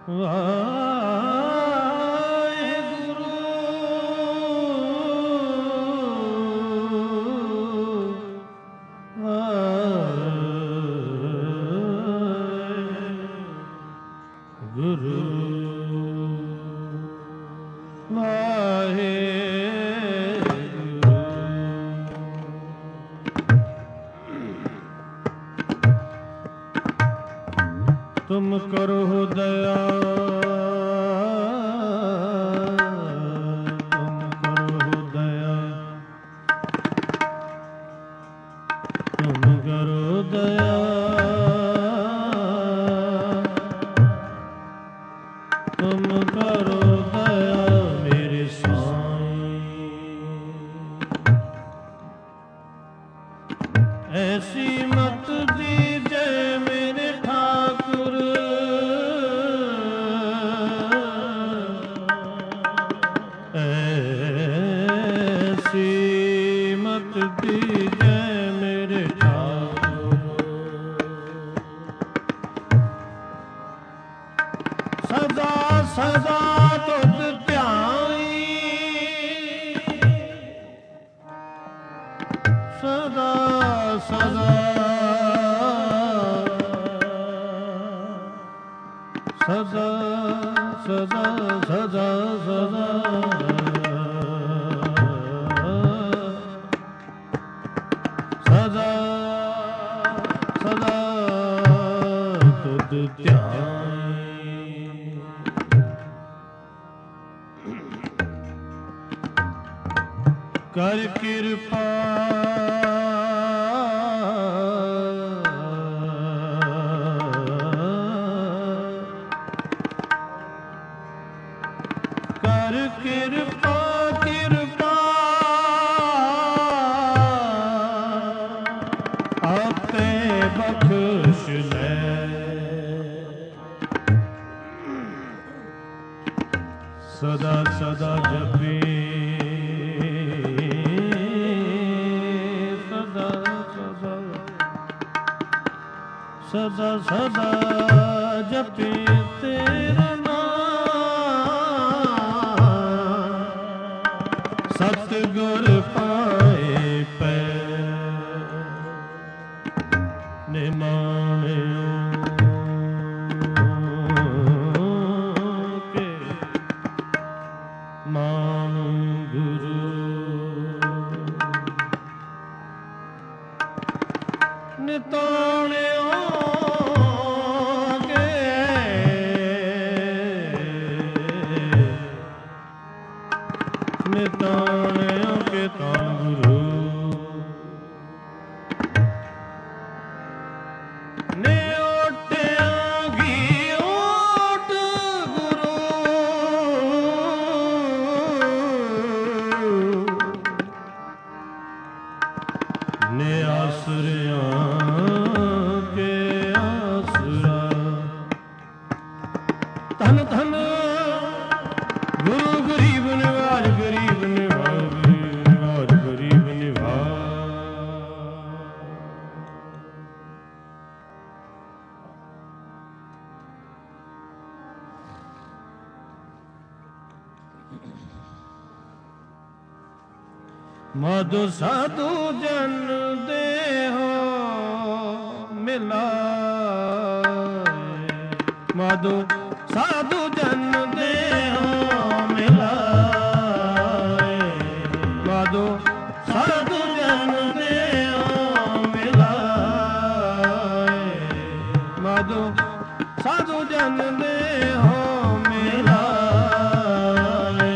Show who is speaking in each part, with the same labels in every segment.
Speaker 1: ਤੁਮ ਕਰੋ ਦਇਆ, ਤੁਮ ਕਰੋ ਦਇਆ, ਤੁਮ ਕਰੋ ਦਇਆ, ਤੁਮ ਕਰੋ ਦਇਆ ਮੇਰੇ ਸਾਈਂ। ਐਸੀ ਮਤ ਦੀਜੈ ਮੇਰੇ ਠਾਕੁਰ, ਐਸੀ ਮਤ ਦੀਜੈ ਮੇਰੇ ਠਾਕੁਰ। ਸਦਾ ਸਦਾ ਤੁਧ ਧਿਆਈ, ਸਦਾ ਸਦਾ ਸਦਾ ਸਦਾ ਸਦਾ ਸਦਾ ਸਦਾ ਸਦਾ ਤੁਧ ਧਿਆਈ। ਕਰ ਕਿਰਪਾ ਕਰ ਕਿਰਪਾ ਕਿਰਪਾ ਆਪੇ ਬਖਸ਼ ਲੈ। ਸਦਾ ਸਦਾ ਜਪੀ, ਸਦਾ ਸਦਾ ਸਦਾ ਸਦਾ ਜਪੀ ਤੇਰਾ ਨਾਮ। ਸਤਿਗੁਰ ਪਾਏ ਪੈ ਨਿਮਾਣਿਓ ਕੇ ਮਾਨ ਗੁਰੂ। ਨਿਤਾਣਿਓ ਕੇ ਨਿਤਾਣਿਓ ਕੇ ਧੰਨ ਗੁਰੂ। ਨੇ ਆਸਰਿਆਂ ਕੇ ਆਸਰਾ, ਧਨ ਧਨ ਗੁਰੂ ਗਰੀਬ ਨਿਵਾਜ, ਗਰੀਬ ਨਿਵਾਜ, ਨਿਵਾਜ ਗਰੀਬ ਨਿਵਾਜ। ਮਧੁ ਸਾਧੂ ਜਨ ਦੇਹੋ ਮਿਲਾਏ, ਮਧੁ ਸਾਧੂ ਜਨ ਦੇਹੋ ਮਿਲਾਏ, ਮਧੁ ਸਾਧੂ ਜਨ ਦੇਹੋ ਮਿਲਾਏ, ਮਧੁ ਸਾਧੂ ਜਨ ਦੇਹੋ ਮਿਲਾਏ।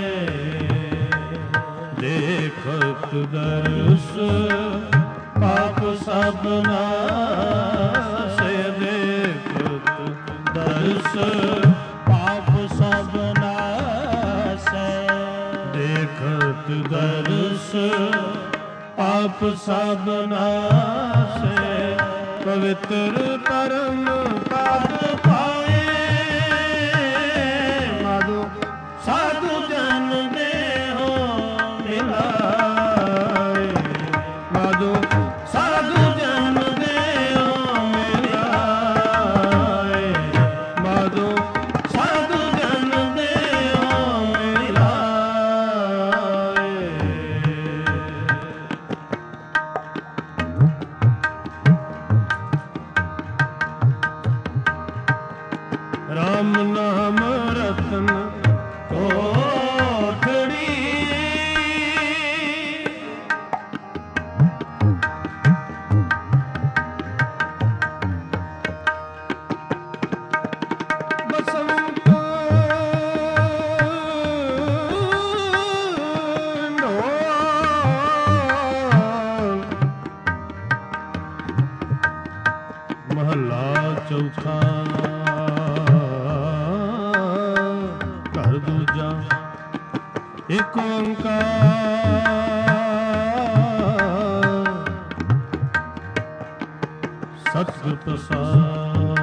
Speaker 1: ਦੇਖਤ ਦਰਸ ਪਾਪ ਸਭ ਨਾਸੈ, ਦੇਖਤ ਦਰਸ ਪਾਪ ਸਭ ਨਾਸੈ, ਦੇਖਤ ਦਰਸ ਪਾਪ ਸਭ ਨਾਸੈ। ਪਵਿੱਤਰ ਪਰਮ ਪਦ ਪਾਏ, ਮਧੁ ਸਾਧੂ ਜਨ ਦੇਹੋ ਮਿਲਾਏ, ਮਧੁ ਸਾਧੂ ਜਨ ਦੇਹੋ ਮਿਲਾਏ, ਮਧੁ ਸਾਧੂ ਮਹੱਲਾ ਚੌਥਾ। ਘਰ ਦੂਜਾ। ਏਕ ਓੰਕਾਰ ਸਤਿਗੁਰ ਪ੍ਰਸਾਦਿ।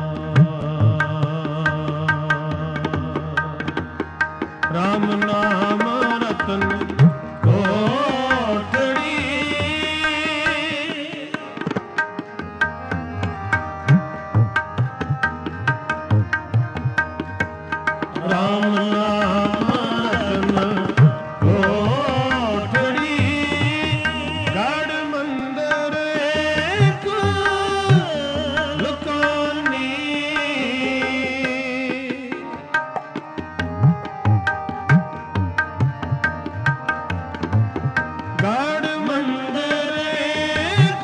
Speaker 1: ਰਾਮ ਨਾਮ ਰਤਨ ਕੋਟੜੀ। ਰਾਮ ਨਾਮ ਰਤਨ ਕੋਟੜੀ। ਗੜ ਮੰਦਰ ਏਕ ਲੁਕਾਨੀ। ਗੜ ਮੰਦਰ ਏਕ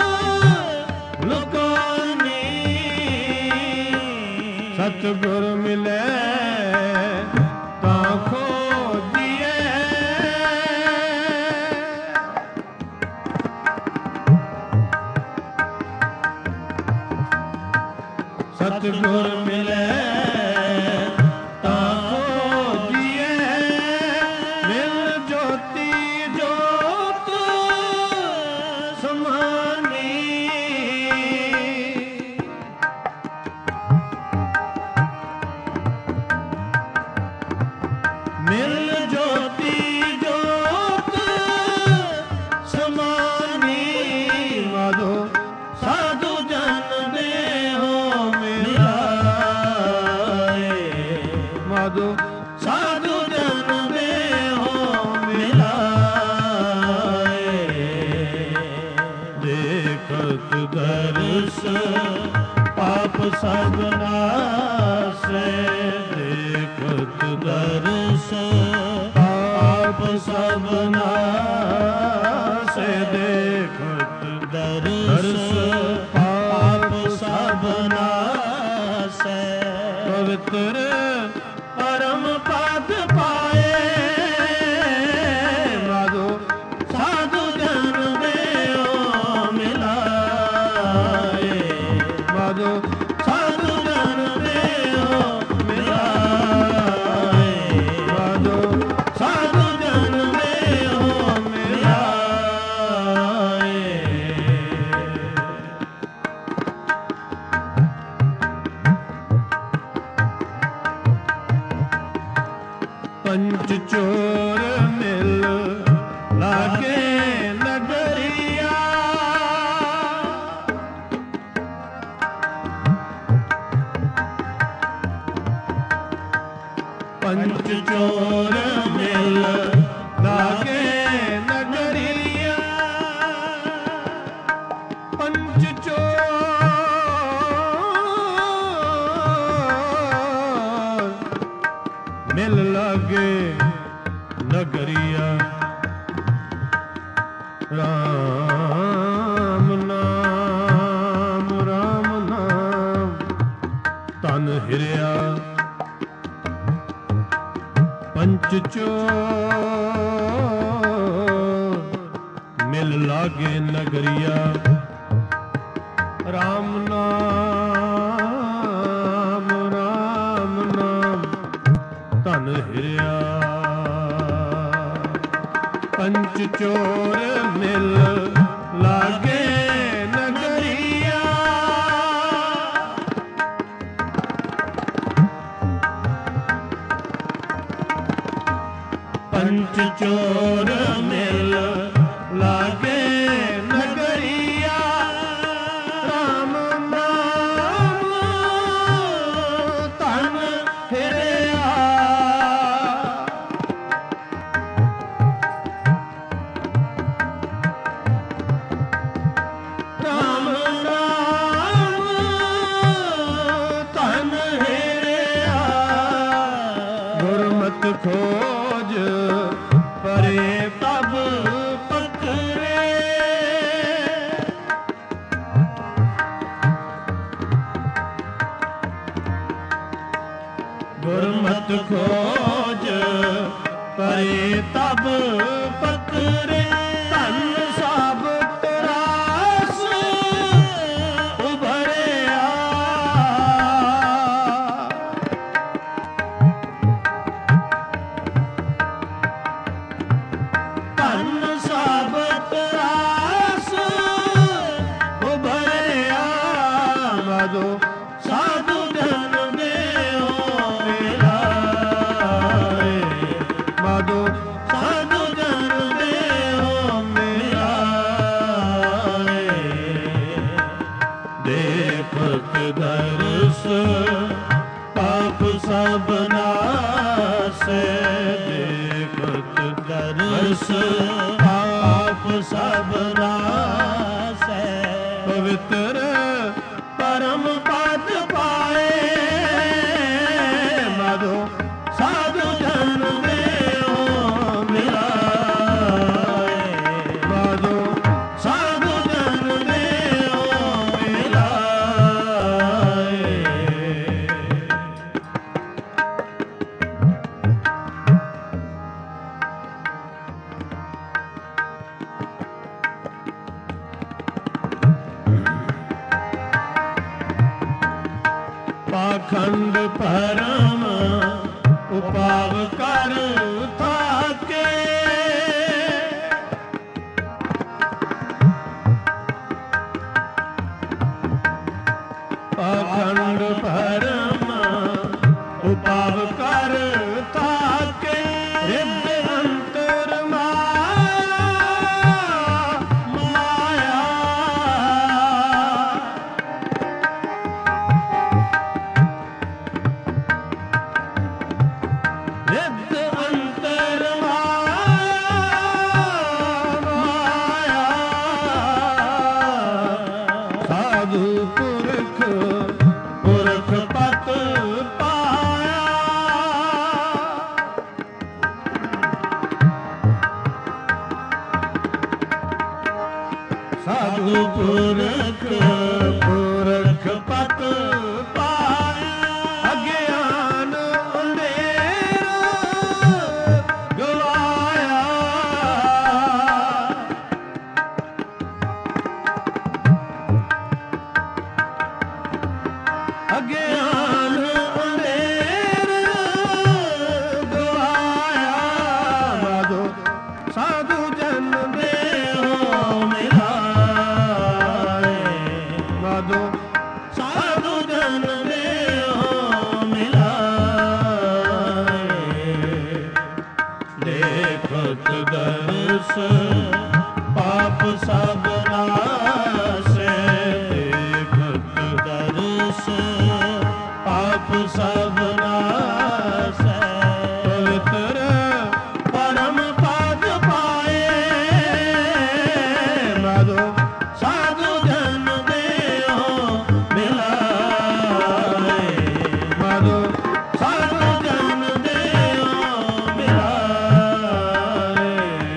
Speaker 1: ਲੁਕਾਨੀ। ਸਤਿਗੁਰ ਮਿਲੇ ਤਾਂ ਖੋਜੀਏ। ਸਤਿਗੁਰ ਮਿਲੇ ਤਾਂ ਖੋਜੀਏ। ਮਿਲ ਜੋਤੀ ਜੋਤ ਸਮਾਨੀ। ਮਿਲ ਜੋਤੀ ਜੋਤ ਸਮਾਨੀ। ਮਾਧੋ ਸਾਧੂ ਜਨ ਦੇਹੋ ਮਿਲਾਏ। ਮਾਧੋ ਸਾਧੂ ਜਨ ਦੇਹੋ ਮਿਲਾਏ। ਦੇਖਤ ਦਰਸ ਪਾਪ ਸਭ ਨਾਸੈ। ਦੇਖਤ ਦਰਸ ਪਾਪ ਸਭ ਨਾਸੈ। ਦੇਖਤ ਦਰਸ ਪਾਪ ਸਭ ਨਾਸੈ। ਪਵਿੱਤਰ ਪਰਮ ਪਦ ਪਾਏ। ਮਾਧੋ ਸਾਧੂ ਜਨ ਦੇਹੋ ਮਿਲਾਏ। ਮਾਧੋ ਸਾਧੂ ਜਨ ਦੇਹੋ ਮਿਲਾਏ। ਮਾਧੋ ਸਾਧੂ ਜਨ ਦੇਹੋ ਮਿਲਾਏ। ਪੰਚ ਚੋਰ ਮਿਲ ਲਾਗੇ ਨਗਰੀਆ। ਪੰਚ ਚੋਰ ਮਿਲ ਲਾਗੇ ਨਗਰੀਆ। ਪੰਚ ਚੋਰ ਮਿਲ ਲਾਗੇ ਨਗਰੀਆ। ਰਾਮ ਨਾਮ ਰਾਮ ਨਾਮ ਤਨ ਹਿਰਿਆ। ਪੰਚ ਚੋਰ ਮਿਲ ਲਾਗੇ ਨਗਰੀਆ। ਰਾਮ ਨਾਮ ਰਾਮ ਨਾਮ ਧਨ ਹਿਰਿਆ। ਪੰਚ ਚੋਰ ਮਿਲ ਲਾਗੇ ਨਗਰੀਆ। ਪੰਚ ਚੋਰ ਮਿਲ ਲਾਗੇ ਨਗਰੀਆ। ਰਾਮ ਨਾਮ ਧਨ ਹਿਰਿਆ। ਰਾਮ ਨਾਮ ਧਨ ਹਿਰਿਆ। ਗੁਰਮਤਿ ਖੋਜ ਪਰੇ ਤਬ ਪਕਰੇ। ਗੁਰਮਤਿ ਖੋਜ ਪਰੇ ਤਬ ਪਕਰੇ। ਧਨ ਸਭ ਤਰਾਸ ਉਭਰਿਆ। ਮਾਧੋ ਸਾਧੂ ਜਨ ਦੇਹੁ ਮਿਲਾਏ, ਮਾਧੋ ਸਾਧੂ ਜਨ ਦੇਹੁ ਮਿਲਾਏ। ਦੇਖਤ ਦਰਸ ਪਾਪ ਸਭ ਨਾਸੈ, ਦੇਖਤ ਦਰਸ ਪਾਪ ਸਭ ਨਾਸੈ। ਪਵਿੱਤਰ ਪਰਮ ਪਦ ਪਾਏ, ਮਾਧੋ ਸਾਧੂ ਜਨ ਦੇਹੁ ਮਿਲਾਏ, ਮਾਧੋ ਸਾਧੂ ਜਨ ਦੇਹੁ ਮਿਲਾਏ। ਪਾਖੰਡ ਭਰਮ ਉਪਾਵ ਕਰ ਥਾਕੇ, ਪਾਖੰਡ ਭਰਮ ਉਪਾਵ ਕਰ ਥਾਕੇ। ਰਿੱਧ ਅੰਤਰ ਮਾਇਆ, ਰਿੱਧ ਅੰਤਰ ਮਾਇਆ। ਸਾਧੂ ਪੁਰਖ ਪੁਰਖ ਪਤ ਪਾਇਆ, ਸਾਧੂ ਪੁਰਖ ਪੁਰਖ ਪਤ ਪਾਇਆ। ਅਗਿਆਨ ਅੰਧੇਰ ਗਵਾਇਆ, ਅਗਿਆਨ ਅੰਧੇਰ ਗਵਾਇਆ। ਮਾਧੋ ਸਾਧੂ ਜਨ ਦੇਹੁ ਮਿਲਾਏ, ਮਾਧੋ ਸਾਧੂ ਜਨ ਦੇਹੁ ਮਿਲਾਏ। ਦੇਖਤ ਦਰਸ ਪਾਪ ਸਭ ਨਾਸੈ, ਦੇਖਤ ਦਰਸ ਪਾਪ ਸਭ ਨਾਸੈ। ਪਵਿੱਤਰ ਪਰਮ ਪਦ ਪਾਏ, ਮਾਧੋ ਸਾਧੂ ਜਨ ਦੇਹੁ ਮਿਲਾਏ, ਮਾਧੋ ਸਾਧੂ ਜਨ ਦੇਹੁ ਮਿਲਾਏ।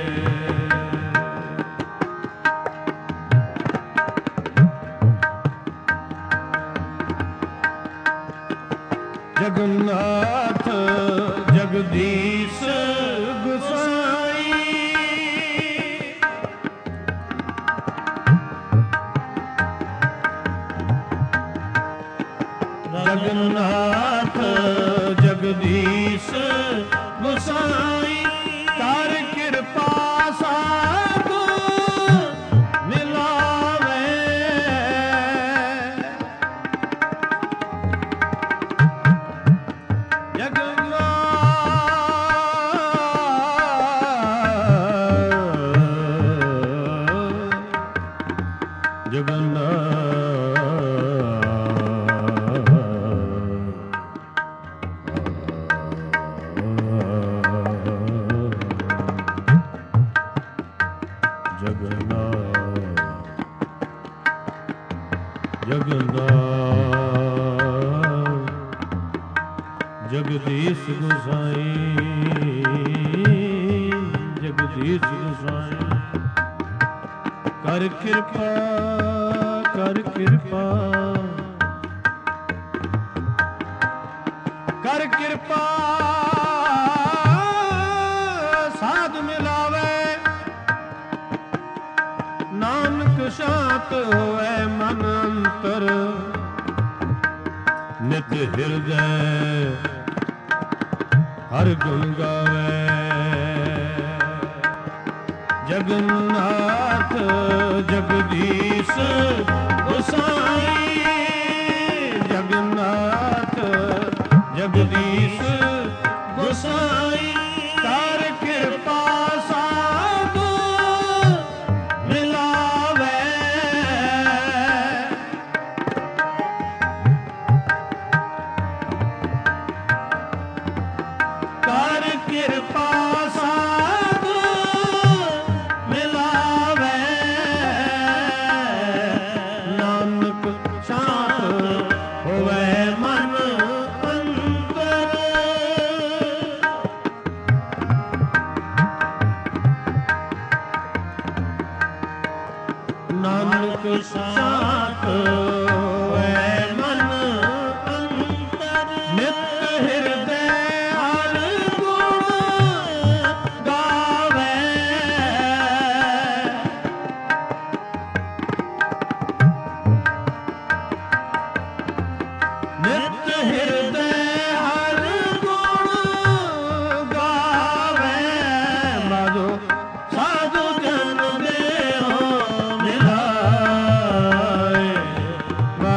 Speaker 1: ਜਗन्नाथ ਜਗਦੀਸ਼ ਗੁਸਾਈ, ਜਗन्नाथ ਜਗਦੀਸ਼ ਗੁਸਾਈ। ਕਰ ਕਿਰਪਾ ਸਾਧੂ ਮਿਲਾਵੇ, ਜਗਦੀਸ਼ ਗੁਸਾਈ, ਜਗਦੀਸ਼ ਗੁਸਾਈ। ਕਰ ਕਿਰਪਾ ਕਰ ਕਿਰਪਾ ਕਰ ਕਿਰਪਾ ਸਾਧ ਮਿਲਾਵੇ, ਨਾਨਕ ਸ਼ਾਂਤ ਹੋਏ ਮਨ ਅੰਤਰ, ਨਿਤ ਹਿਰਦੈ ਹਰ ਗੁਣ ਗਾਵੇ। ਜਗन्नाथ ਜਗਦੀਸ਼ ਗੁਸਾਈ,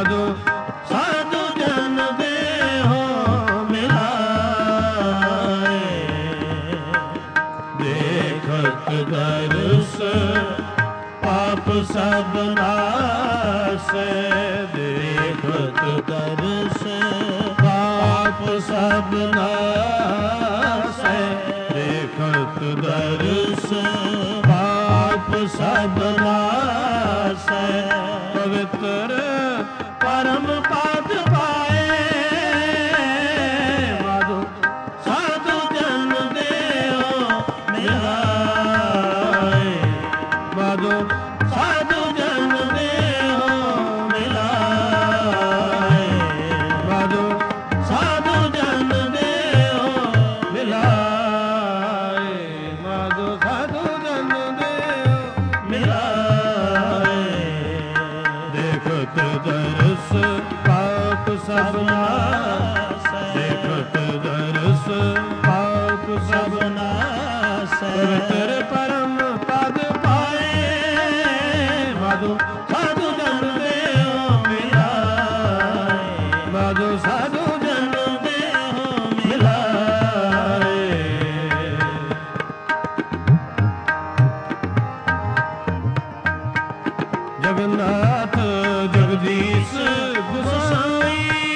Speaker 1: ਮਾਧੋ ਸਾਧੂ ਜਨ ਦੇਹੋ ਮਿਲਾਏ, ਦੇਖਤ ਦਰਸ ਪਾਪ ਸਭ ਨਾਸੈ, ਦੇਖਤ ਦਰਸ ਪਾਪ ਸਭ ਨਾਸੈ, ਦੇਖਤ ਦਰਸ ਪਾਪ ਸਭ ਨਾਸੈ, ਪਵਿੱਤਰ ਪਰਮ ਪਦ ਪਾਏ, ਮਾਧੋ ਸਾਧੂ ਜਨ ਦੇਹੋ ਮਿਲਾਏ, ਮਾਧੋ ਸਾਧੂ ਜਨ ਦੇਹੋ ਮਿਲਾਏ, ਮਾਧੋ ਸਾਧੂ ਜਨ ਦੇਹੋ ਮਿਲਾਏ, ਮਾਧੋ ਸਾਧੂ ਜਨ ਦੇਹੋ ਮਿਲਾਏ, ਦੇਖਤ ਦਰਸ ਪਾਪ ਸਭ ਨਾਸੈ, ਦੇਖਤ ਦਰਸ ਪਾਪ ਸਭ ਨਾਸੈ, ਪਵਿੱਤਰ ਪਰਮ ਪਦ ਪਾਏ, ਮਾਧੋ ਸਾਧੂ ਜਨ ਦੇਹੋ ਮਿਲਾਏ, ਮਾਧੋ ਸਾਧੂ ਜਨ ਦੇਹੋ ਮਿਲਾਏ। ਜਗन्नाथ ਜਗਦੀਸ਼ ਗੁਸਾਈ,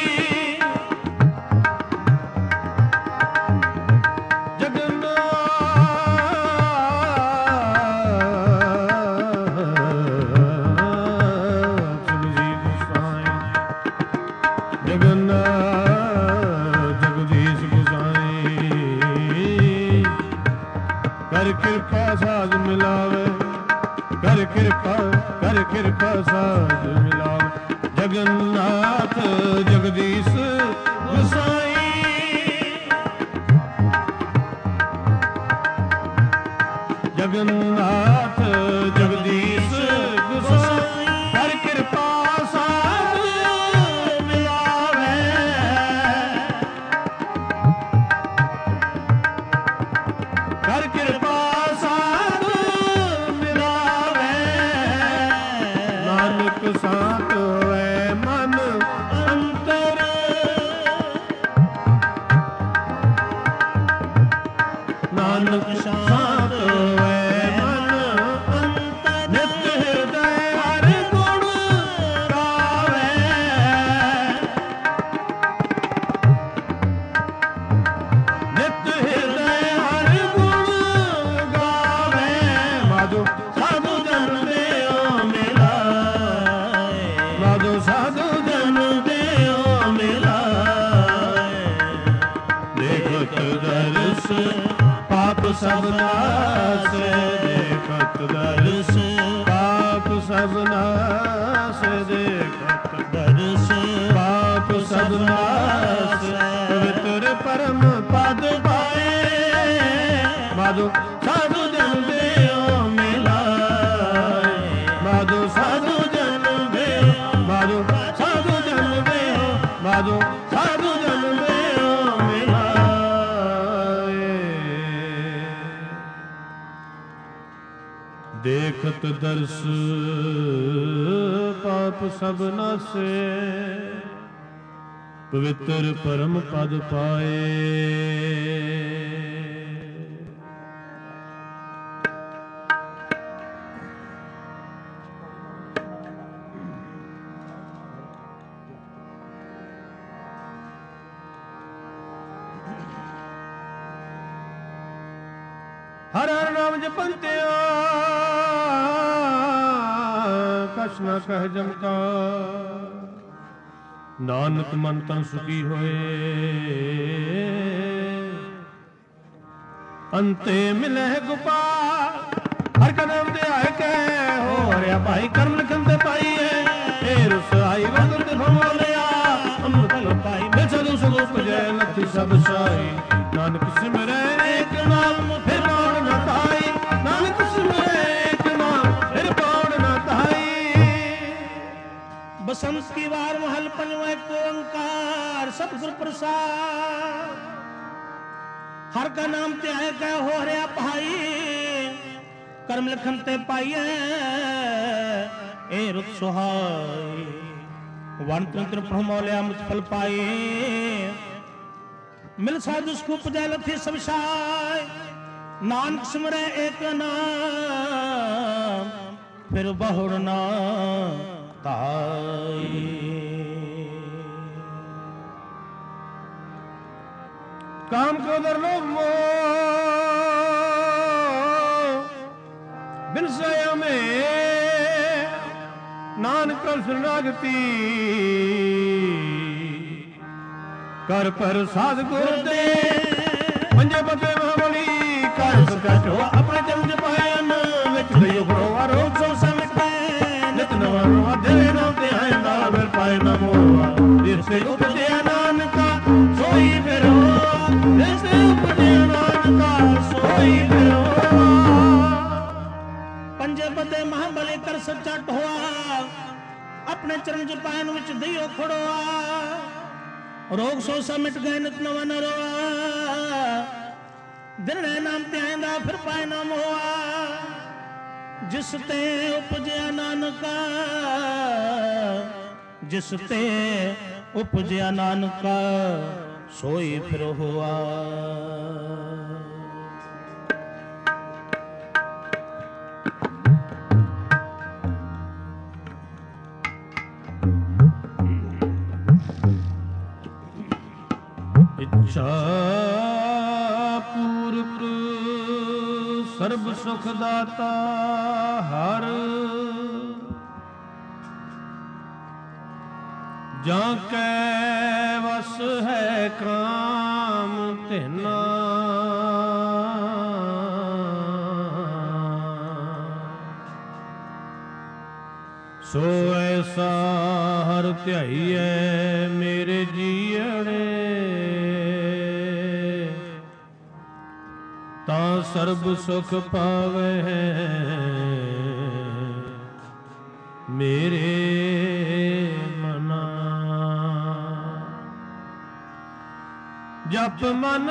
Speaker 1: ਜਗन्नाथ ਜਗਦੀਸ਼ ਗੁਸਾਈ, ਕਰ ਕਿਰਪਾ ਸਾਧ ਮਿਲਾਵੇ, ਕਰ ਕਿਰਪਾ ਸਾਧ ਮਿਲਾਵੇ, ਜਗन्नाथ ਜਗਦੀਸ਼ ਗੁਸਾਈ, ਜਗन्नाथ ਜਗਦੀਸ਼ ਗੁਸਾਈ, ਕਰ ਕਿਰਪਾ ਸਾਧ ਮਿਲਾਵੇ, ਕਰ ਕਿਰਪਾ ਸਾਧ ਮਿਲਾਵੇ, ਨਾਨਕ ਸਾਥ ਹੋਏ ਮਨ ਅੰਤਰ, ਨਾਨਕ ਸਾਥ ਹੋਏ ਮਨ ਅੰਤਰ, ਨਿਤ ਹਿਰਦੈ ਹਰਿ ਗੁਣ ਗਾਵੇ, ਨਿਤ ਹਿਰਦੈ ਹਰਿ ਗੁਣ ਗਾਵੇ, ਮਾਧੋ ਸਾਧੂ ਜਨ ਦੇਹੋ ਮਿਲਾਏ, ਮਾਧੋ ਸਾਧੂ ਜਨ ਦੇਹੋ ਮਿਲਾਏ, ਦੇਖਤ ਦਰਸ ਪਾਪ ਸਭ ਨਾਸੈ, ਦੇਖਤ ਦਰਸ ਪਾਪ ਸਭ ਨਾਸੈ, ਦੇਖਤ ਦਰਸ ਪਾਪ ਸਭ ਨਾਸੈ, ਪਵਿੱਤਰ ਪਰਮ ਪਦ ਪਾਏ, ਮਾਧੋ ਸਾਧੂ ਜਨ ਦੇਹੋ ਮਿਲਾਏ, ਮਾਧੋ ਸਾਧੂ ਜਨ ਦੇਹੋ, ਮਾਧੋ ਸਾਧੂ ਜਨ ਦੇਹੋ, ਮਾਧੋ ਸਾਧੂ ਜਨ ਦੇਹੋ ਮਿਲਾਏ, ਦੇਖਤ ਦਰਸ ਪਾਪ ਸਭ ਨਾਸੈ, ਪਵਿੱਤਰ ਪਰਮ ਪਦ ਪਾਏ। ਹਰ ਹਰ ਨਾਮ ਜਪੰਤਿਆ ਕਛ ਨ ਕਹਿ ਜਮਕਾ, ਨਾਨਕ ਮਨ ਤਨ ਸੁਖੀ ਹੋਏ, ਅੰਤੇ ਮਿਲੇ ਗੋਪਾਲ, ਹਰ ਕਾ ਨਾਮ ਤੇ ਆਏ ਕਹਿ ਹੋ ਰਿਆ ਭਾਈ, ਕਰਮ ਲਿਖਨ ਤੇ ਪਾਈਏ, ਏ ਰਸ ਆਈ ਵੰਦਰ ਤੇ ਫਮੋਲਿਆ, ਅੰਮ੍ਰਿਤ ਪਾਈ ਮੈਂ ਸਦੂ ਸਦੂ ਪਜੈ ਲੱਥੀ ਸਭ ਸਾਈ, ਨਾਨਕ ਸਿਮਰੈ ਏਕ ਨਾਮ ਫਿਰ ਪਾਉਣ ਨ ਤਾਈ, ਨਾਨਕ ਸਿਮਰੈ ਏਕ ਨਾਮ ਫਿਰ ਪਾਉਣ ਨ ਤਾਈ। बसंत की वार महल पंजवा एक ओंकार सतगुर प्रसाद, हर का नाम ते आए कह हो रहा भाई, कर्म लिखन ते पाइए ए रुत सुहाई, वन तंत्र प्रमोल्या मुझ फल पाए मिल साधु सुख उपजय लथी सब साय नानक सिमरै एक नाम फिर बहुड़ ना ताई। काम क्रोध लोभ बिन सया में नानक शरणागति कर पर साध गुर दे पंजे पते महाबली कर सकट हो अपने जन्म जपायन विच गयो भरोवा रोग सो समिटे नित नवा नवा देवे नाम ते आइंदा फिर पाए न मोहा जिससे उपजया नानका सोई फिरो जिससे उपजया नानका सोई फिरो। पंजे पते महाबली कर सकट होआ अपने चरण जपायन विच दियो खड़ोआ रोग सो सा मिट गए नित नवा न रोआ दिने नाम ते आइंदा फिर पाए नाम होआ जिस ते उपजया नानका जिस ते उपजया नानका सोई फिर हुआ। इच्छा पूर्व सर्व सुख दाता हर जाके वस है काम तिना सो ऐसा हर ध्याइए मेरे जीअड़े ता सर्ब सुख पावे मेरे मना। जप मन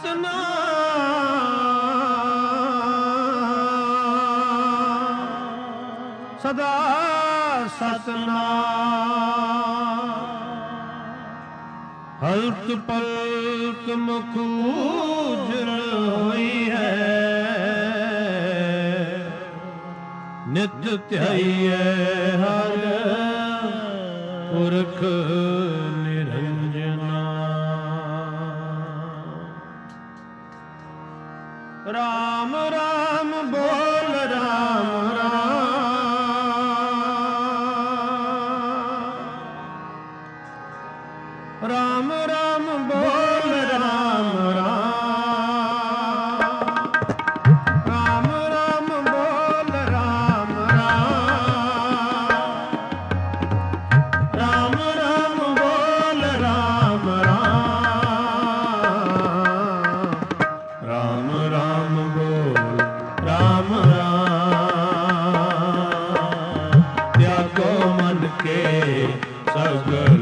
Speaker 1: सतनाम सदा सतनाम हल्क पल्क मुख उजल होई है नित ध्याइए हर पुरख निरंजना। राम राम बोल राम राम राम राम बोल राम राम राम राम बोल राम राम राम राम बोल राम राम राम राम बोल राम राम त्यागो मन के सगल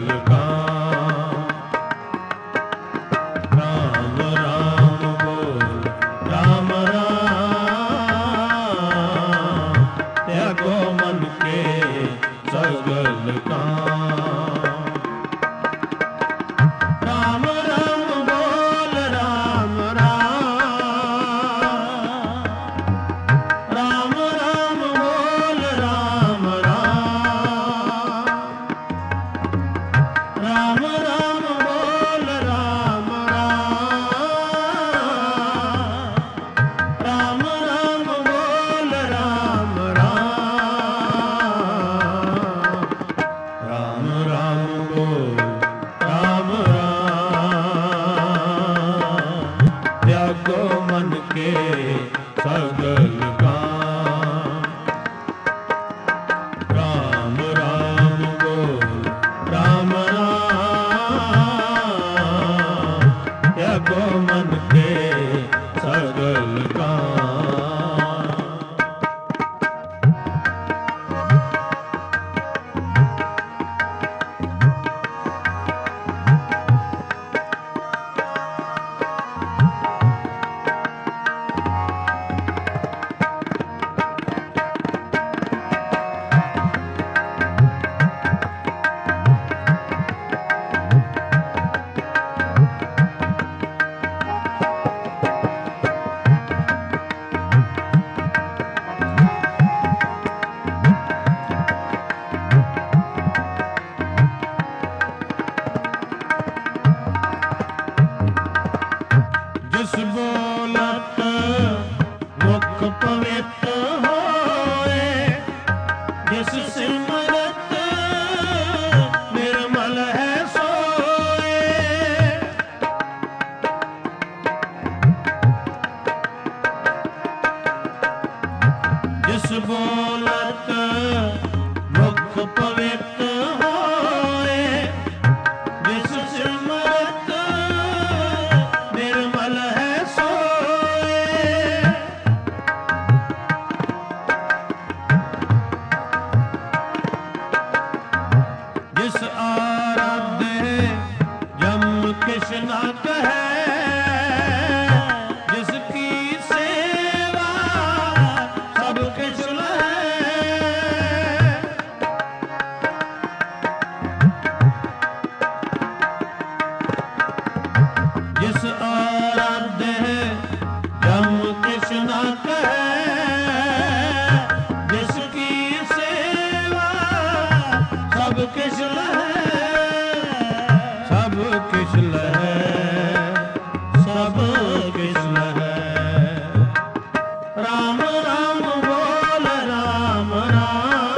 Speaker 1: ਕਿਛ ਲਹੈ, ਸਭ ਕਿਛ ਲਹੈ। ਰਾਮ ਰਾਮ ਬੋਲ ਰਾਮ ਰਾਮ,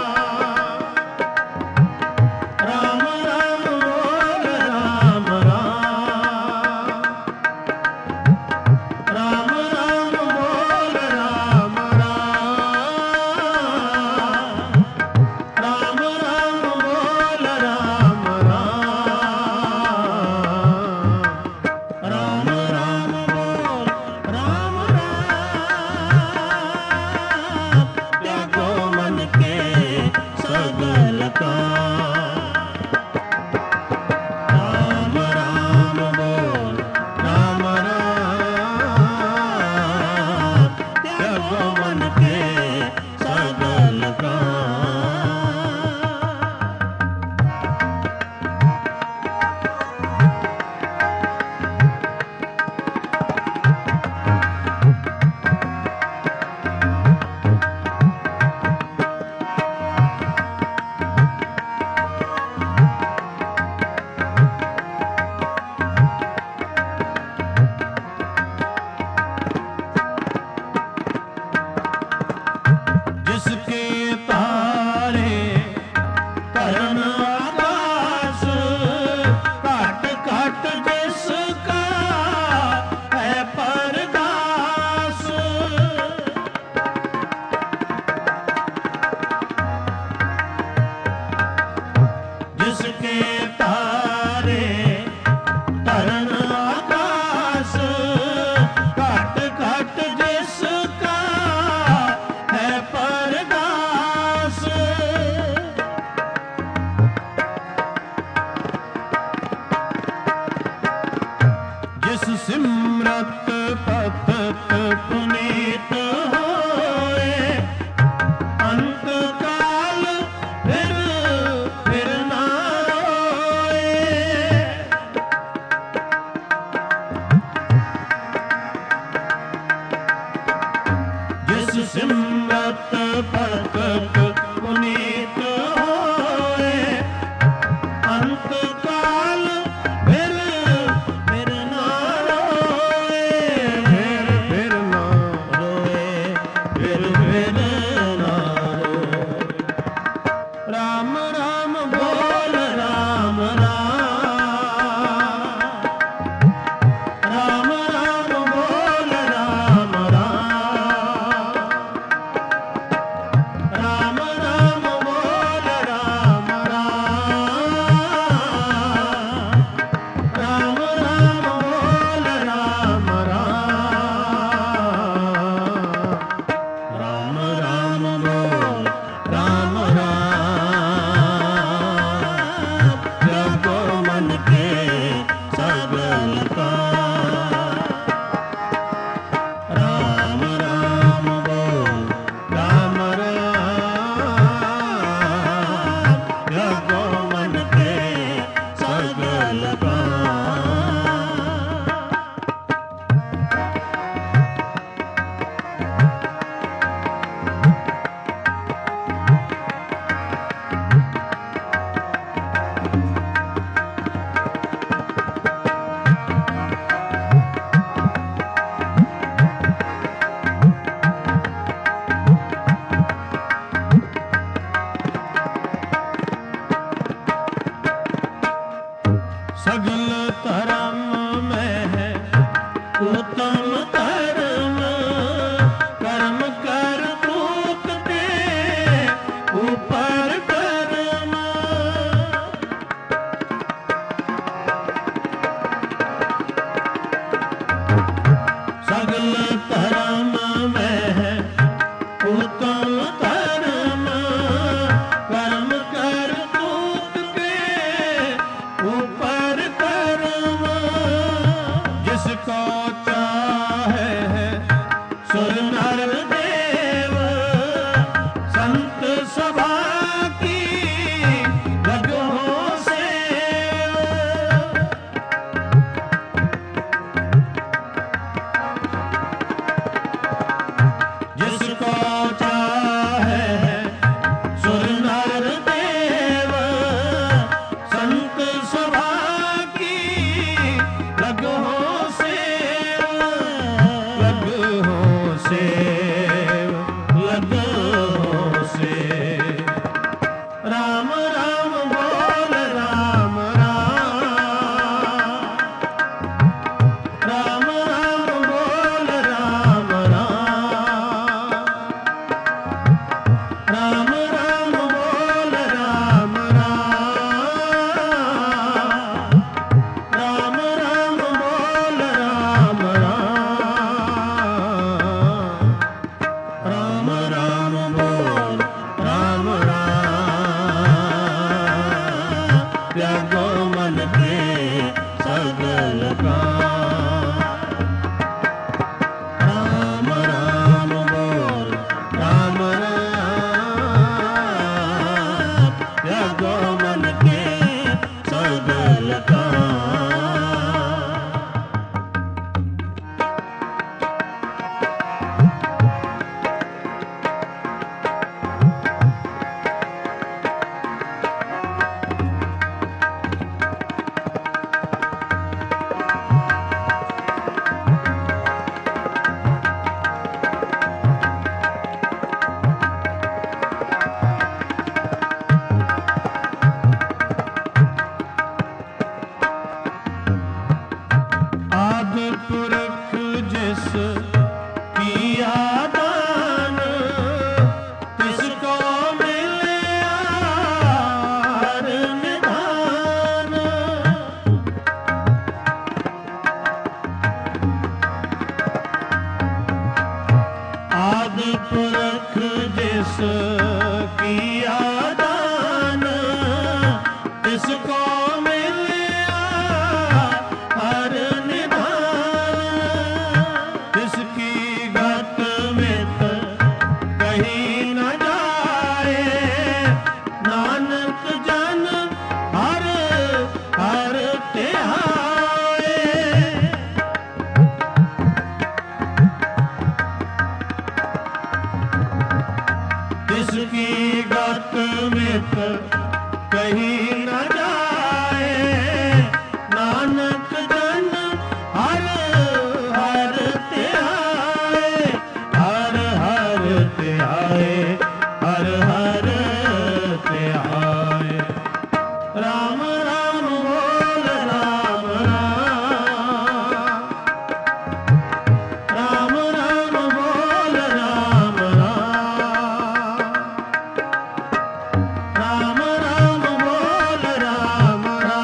Speaker 1: ਰਾਮ ਰਾਮ ਬੋਲ ਰਾਮ ਰਾਮ, ਰਾਮ ਰਾਮ ਬੋਲ ਰਾਮ ਰਾਮ, ਰਾਮ ਰਾਮ ਬੋਲ ਰਾਮ ਰਾਮ, ਰਾਮ ਰਾਮ ਬੋਲ ਰਾਮ ਰਾਮ, ਤਿਆਗੋ ਮਨ ਕੇ ਸਗਲ ਕਾਮ। ਰਾਮ ਰਾਮ ਬੋਲ ਰਾਮ ਰਾਮ, ਤਿਆਗੋ ਮਨ ਕੇ ਸਗਲ जिसके तारे धरन आकाश, घट घट जिसका है परगास। जिसके तारे धरन आकाश, घट घट जिसका है परगास। जिस सिमरत पतत पुनीत होए, अंत काल फिर ना रोए। जिस सिमरत पतत पुनीत होए, अंत काल फिर ना रोए। फिर ना रोए, फिर ना रोए। राम राम बोल राम राम, राम राम बोल राम राम, राम राम बोल राम राम, राम राम बोल राम राम, राम राम बोल राम राम, जगो मन के सगल काम। राम राम बोल राम राम, जगो मन के सगल सगल धर्म में है उत्तम धर्म, कर्म कर तूत के ऊपर कर्म। सगल धर्म में है उत्तम धर्म, कर्म कर तूत के ऊपर कर्म। त्यागो मन के सगल काम। राम राम बोल राम राम, त्यागो मन के सगल काम। पुरख जिस किया दान, तिसको मिलया हर निधान। आदि पुरख जिस किया दान, तिसको मिलया हर जिसकी गत मित कहीं न जाए, नानक जन हर हर त्याए, हर हर त्याए, हर हर त्याए। राम राम बोल राम राम, राम राम बोल राम राम, राम राम बोल राम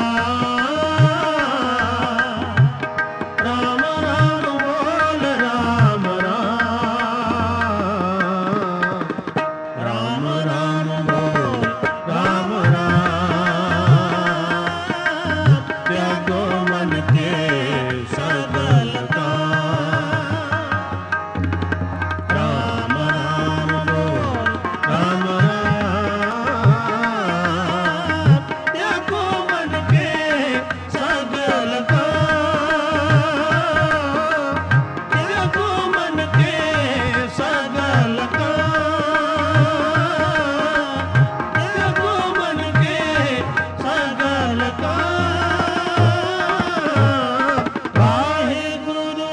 Speaker 1: राम, राम राम बोल राम राम, राम राम बोल राम राम, त्यागो मन के सगल काम। राम राम बोल राम राम, त्यागो मन के सगल काम, त्यागो मन के सगल काम, त्यागो मन के सगल काम। वाहिगुरु।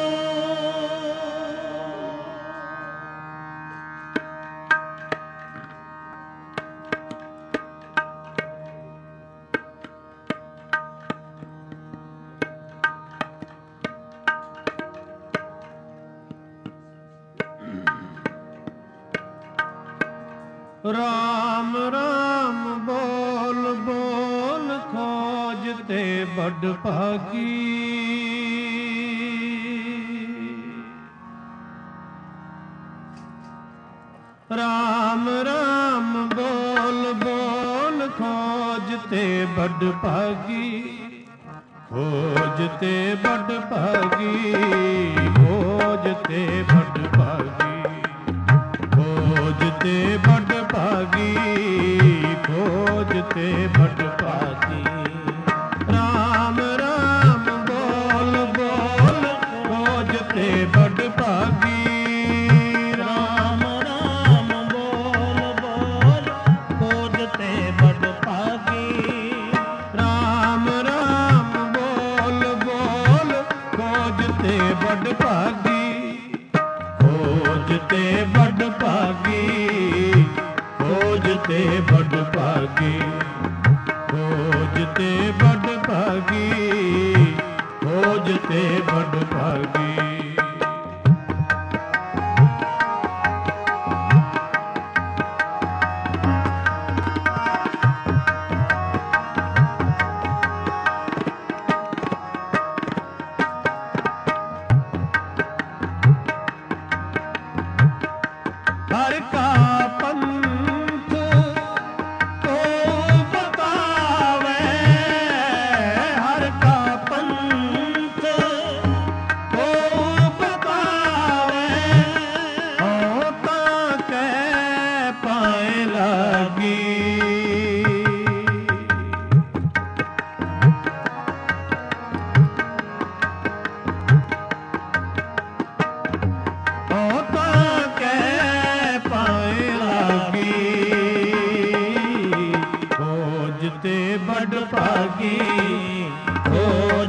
Speaker 1: राम राम बोल बोल खोजते बड़ भागी, राम राम बोल बोल खोजते बड़ भागी, खोजते बड़ भागी, खोजते बड़ भागी, खोजते बड़ भागी, खोजते बड़ भागी। राम राम बोल बोल खोजते बड़ भागी, राम राम बोल बोल खोजते बड़ भागी, राम राम बोल बोल खोजते बड़ भागी, खोजते बड़ भागी, खोजते बड़ भागी, खोजते बड़ भागी, खोजते बड़ भागी। हर का पंथ को बतावे,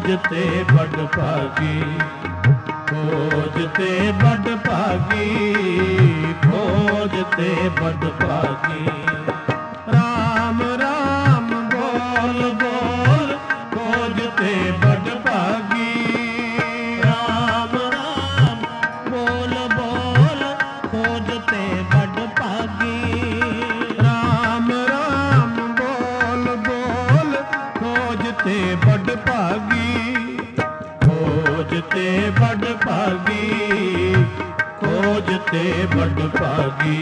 Speaker 1: खोजते बड़ भागी, खोजते बड़ भागी, खोजते बड़ भागी। राम राम बोल बोल खोजते बड़ भागी,
Speaker 2: राम राम बोल बोल खोजते बड़ भागी।
Speaker 1: राम राम बोल बोल खोजते बड़ भागी, खोजते बड़ भागी, खोजते बड़ भागी,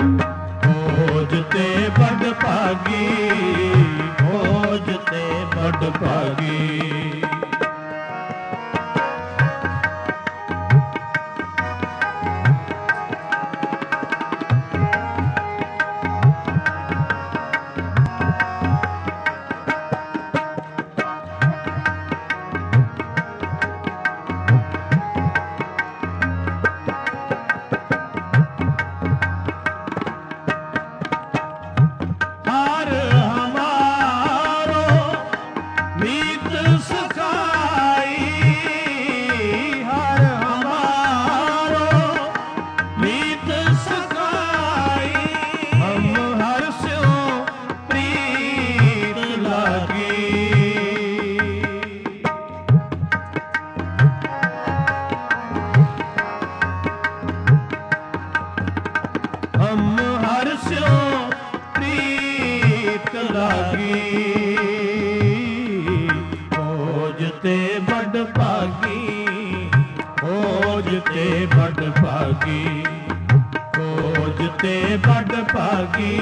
Speaker 1: खोजते बड़ भागी, खोजते बड़ भागी। हार हमारो मीत सखाई, हार हमारो मीत सखाई। हम हर स्यों प्रीत लागी, हम हर स्यों प्रीत लागी। खोजते बड़ भागी, खोजते बड़ भागी, खोजते बड़ भागी,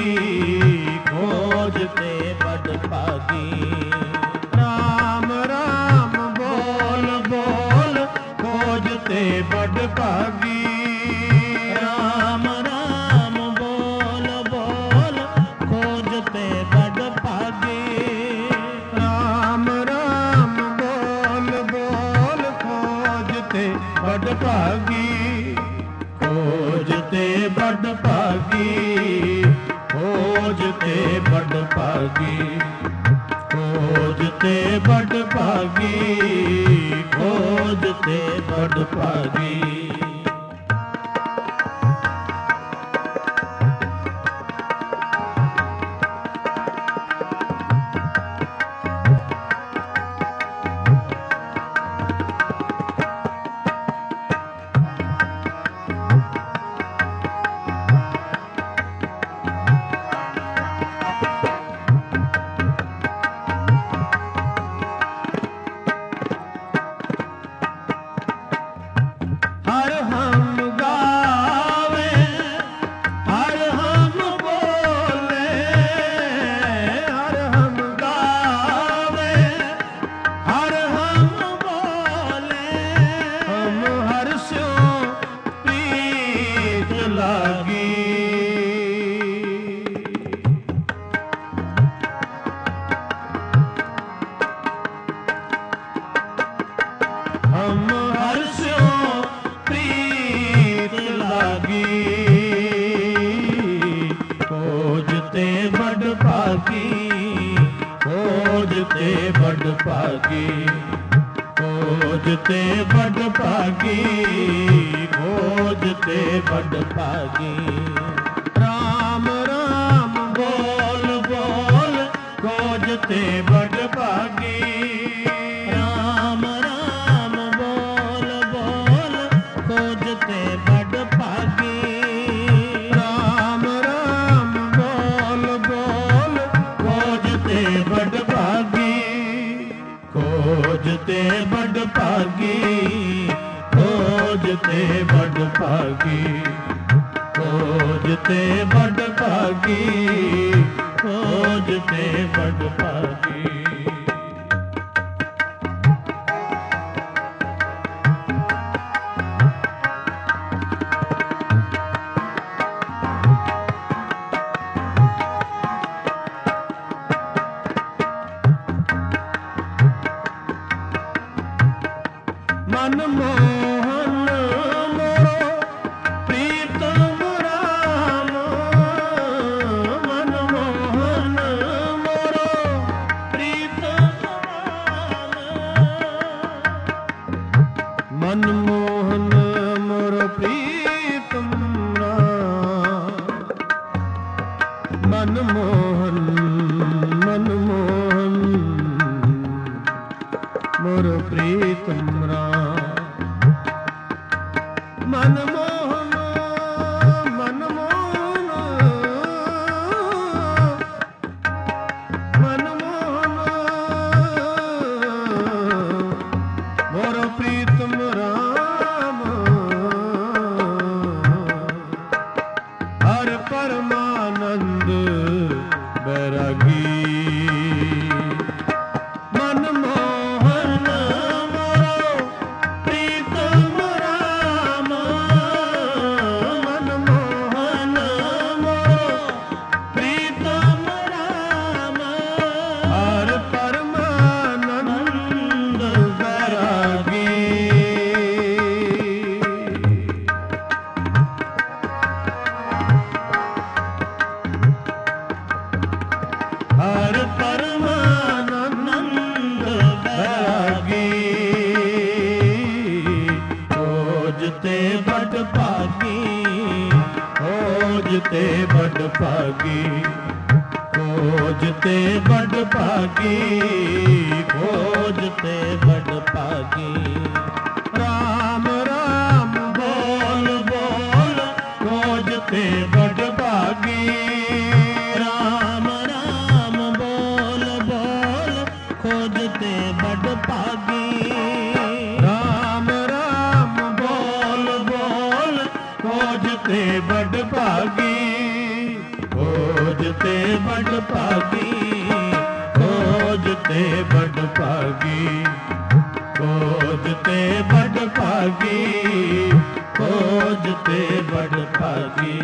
Speaker 1: खोजते बड़ भागी। राम राम बोल बोल खोजते बड़ भागी,
Speaker 2: राम राम बोल बोल खोजते बड़ भागी।
Speaker 1: राम राम बोल बोल खोजते बड़ भागी, खोजते बड़ भागी, खोजते बड़ भागी, खोजते बड़ भागी, खोजते बड़ भागी। हर हम गावे, हर हम बोले, हर हम गावे, हर हम बोले। हम हर स्यों प्रीत लागी, हम हर स्यों प्रीत लागी। खोजते बड़ भागी, खोजते बड़ भागी, खोजते बड़ भागी, खोजते बड़ भागी। राम राम बोल बोल खोजते बड़ भागी,
Speaker 2: राम राम बोल बोल खोजते बड़ भागी।
Speaker 1: राम राम बोल बोल खोजते बड़ भागी, खोजते बड़ भागी, खोजते बड़ भागी, खोजते बड़ भागी, खोजते बड़ भागी। मनमोहन मोरो प्रीतम राम, मनमोहन मोरो प्रीतम राम। मोर प्रीतम राम मनमोहन मनमोहन मनमोहन मोर प्रीतम राम हर परमानंद बैरागी हर परमानंद बैरागी खोजते बड़ भागी खोजते बड़ भागी खोजते बड़ भागी खोजते बड़ भागी राम राम बोल बोल खोजते बड़ भागी
Speaker 2: खोजते बड़ भागी
Speaker 1: राम राम बोल बोल खोजते बड़ भागी खोजते बड़ भागी खोजते बड़ भागी खोजते बड़ भागी खोजते बड़ भागी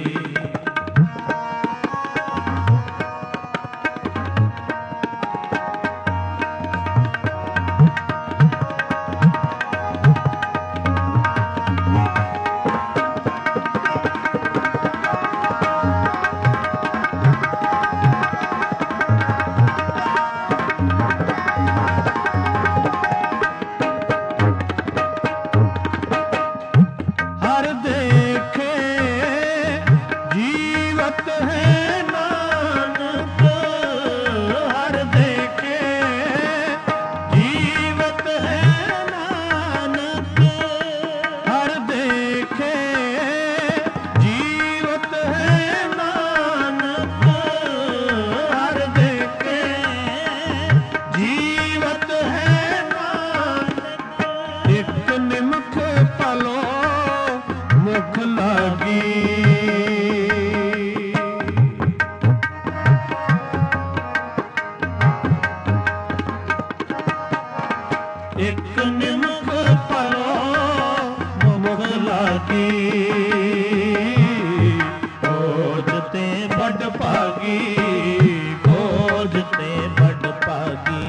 Speaker 1: एक निमक परो मुख लागी खोजते बड़ भागी खोजते बड़ भागी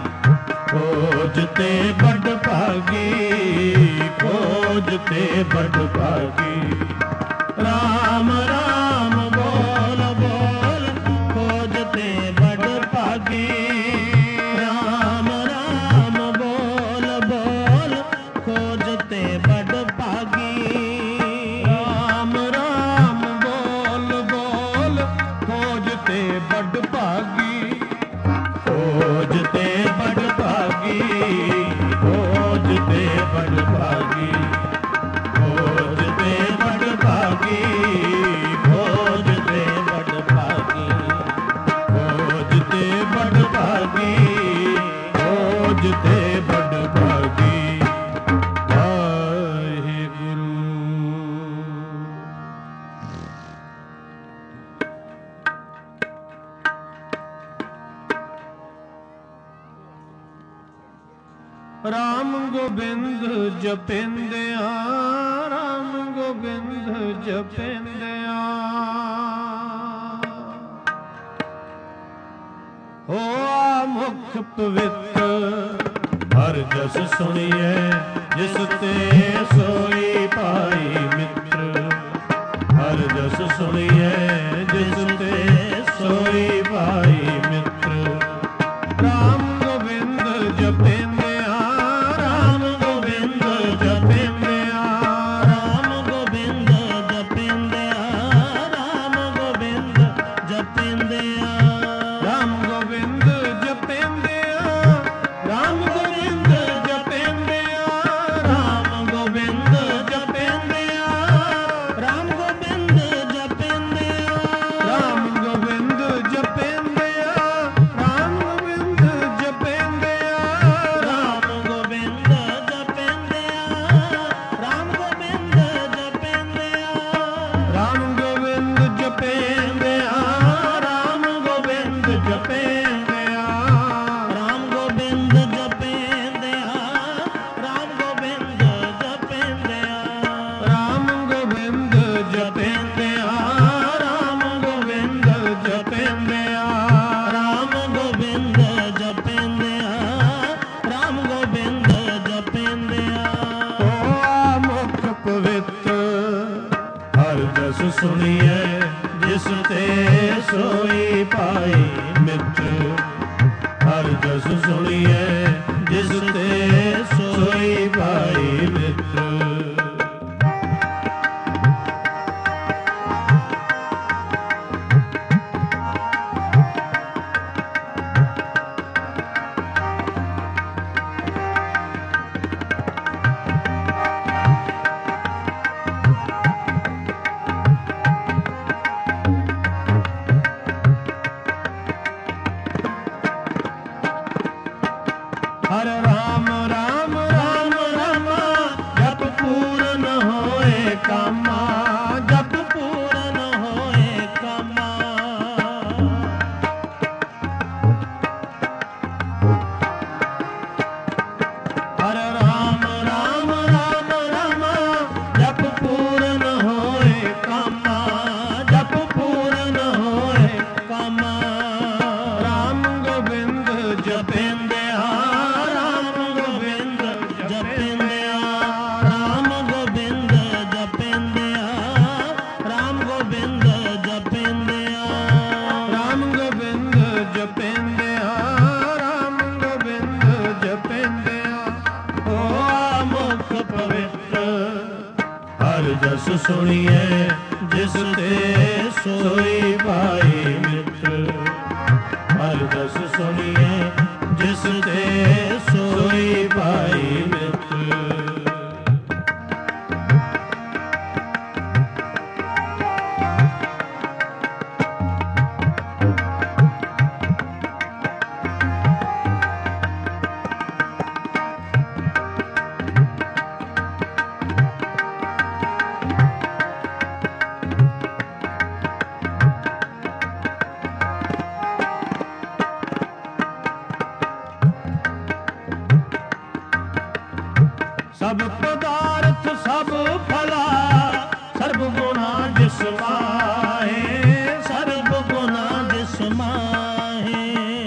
Speaker 1: खोजते बड़ भागी खोजते बड़ भागी राम राम बोल बोल खोजते बड़ भागी राम राम बोल बोल खोजते बड़ भागी राम राम बोल बोल खोजते बड़ भागी खोजते बड़ भागी खोजते बड़ भागी खोजते बड़ भागी खोजते बड़ भागी खोजते बड़ भागी खोजते बड़ भागी वाहिगुरु। राम गोबिंद जपेंदिया राम गोबिंद जपेंदिया हो मुख पवित्र हर जस सुनिए जिस ते सोई पाई मित्र हर जस सुनिए जिस ते सोई पाई मित्र राम गोबिंद जपेंदिया राम गोबिंद जपेंदिया
Speaker 2: राम गोबिंद जपेंदिया राम गोबिंद जपेंदिया
Speaker 1: राम गोबिंद जपेंदिया राम गोबिंद ਸੁਣੀਐ ਜਿਸ ਤੇ ਸੋਈ ਪਾਈ ਮਿੱਤ। ਹਰ ਜਸ ਸੁਣੀਐ ਜਿਸ ਤੇ ਸੋਈ ਪਾਈ ਮਿੱਤ। ਹਰਿ ਰਾਮ ਰਾਮ ਰਾਮ ਰਾਮ ਜਪ ਪੂਰਨ ਹੋਏ ਕਾਮਾ।
Speaker 2: ਜਪ ਪੂਰਨ ਹੋਏ ਕਾਮਾ।
Speaker 1: ਹਰਿ ਰਾਮ ਰਾਮ ਰਾਮ ਰਾਮ ਜਪ ਪੂਰਨ ਹੋਏ ਕਾਮਾ।
Speaker 2: ਜਪ ਪੂਰਨ ਹੋਏ ਕਾਮਾ।
Speaker 1: ਰਾਮ ਗੋਬਿੰਦ
Speaker 2: ਜਪਿੰਦਿਆ ਰਾਮ ਗੋਬਿੰਦ ਜਪਿੰਦਿਆ ਰਾਮ ਗੋਬਿੰਦ ਜਪਿੰਦਿਆ ਰਾਮ ਗੋਬਿੰਦ ਜਪਿੰਦਿਆ
Speaker 1: ਰਾਮ ਗੋਬਿੰਦ ਜਪਿੰਦਿਆ ਰਾਮ ਗੋਬਿੰਦ ਜਪਿੰਦਿਆ ਹੋਆ ਮੁਖ ਪਵਿੱਤ। ਹਰ ਜਸ ਸੁਣੀਐ ਜਿਸ ਤੇ ਸੋਈ ਪਾਈ ਮਿੱਤ। ਹਰ ਜਸ ਸੁਣੀਐ ਜਿਸ ਤੇ ਸੋਈ ਪਾਈ ਮਿੱਤ। ਸਭ ਪਦਾਰਥ ਸਭ ਫਲਾ ਸਰਬ ਗੁਣਾ ਜਿਸ ਮਾਹੇ।
Speaker 2: ਸਰਬ ਗੁਣਾ ਜਿਸ ਮਾਹੇ।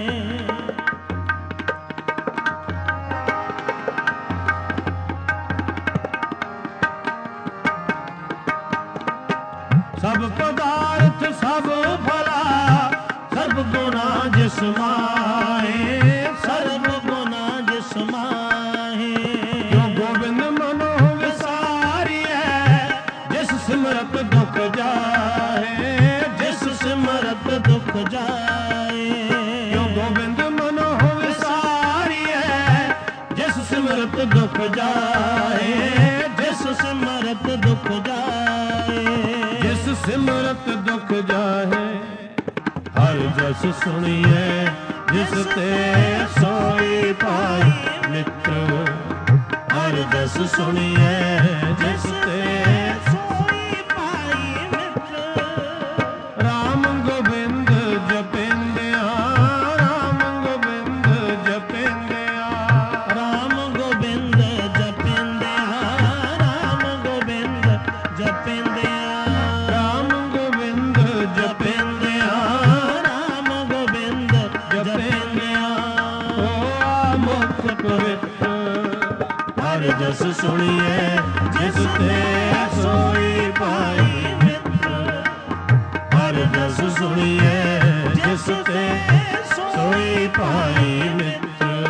Speaker 1: ਸਭ ਪਦਾਰਥ ਸਭ ਫਲਾ ਸਰਬ ਗੁਣਾ ਜਿਸ ਮਾਹੇ।
Speaker 2: ਸਰਬ ਗੁਣਾ ਜਿਸ ਮਾਹੇ।
Speaker 1: ਜੋ ਗੋਬਿੰਦ ਮਨੋ ਵਿਸਾਰੀਐ ਜਿਸ ਸਿਮਰਤ ਦੁਖ ਜਾਹੇ।
Speaker 2: ਜਿਸ ਸਿਮਰਤ ਦੁਖ ਜਾਏ।
Speaker 1: ਜੋ ਗੋਬਿੰਦ ਮਨੋ ਵਿਸਾਰੀਐ ਜਿਸ ਸਿਮਰਤ ਦੁਖ ਜਾਹੇ।
Speaker 2: ਜਿਸ ਸਿਮਰਤ ਦੁਖ ਜਾਏ।
Speaker 1: ਜਿਸ ਸਿਮਰਤ ਦੁਖ ਜਾਹੇ। ਹਰ ਜਸ ਸੁਣੀਐ ਜਿਸ ਤੇ ਸੋਈ ਪਾਈ ਮਿੱਤ। ਹਰ ਜਸ ਸੁਣੀਐ ਜਿਸ ਤੇ
Speaker 2: ਸੋਈ ਪਾਈ ਮਿੱਤ।
Speaker 1: ਰਾਮ ਗੋਬਿੰਦ ਜਪਿੰਦਿਆ ਰਾਮ ਗੋਬਿੰਦ ਜਪਿੰਦਿਆ
Speaker 2: ਰਾਮ ਗੋਬਿੰਦ ਜਪਿੰਦਿਆ ਰਾਮ ਗੋਬਿੰਦ ਜਪਿੰਦਿਆ
Speaker 1: ਰਾਮ ਗੋਬਿੰਦ ਜਪਿੰਦਿਆ
Speaker 2: ਰਾਮ ਗੋਬਿੰਦ ਜਪਿੰਦਿਆ
Speaker 1: ਹੋਆ ਮੁਖ ਪਵਿੱਤ। ਹਰ ਜਸ ਸੁਣੀਐ ਜਿਸ ਤੇ ਸੋਈ ਪਾਈ ਮਿੱਤ। ਹਰ ਜਸ ਸੁਣੀਐ ਜਿਸ ਤੇ ਸੋਈ ਪਾਈ ਮਿੱਤ।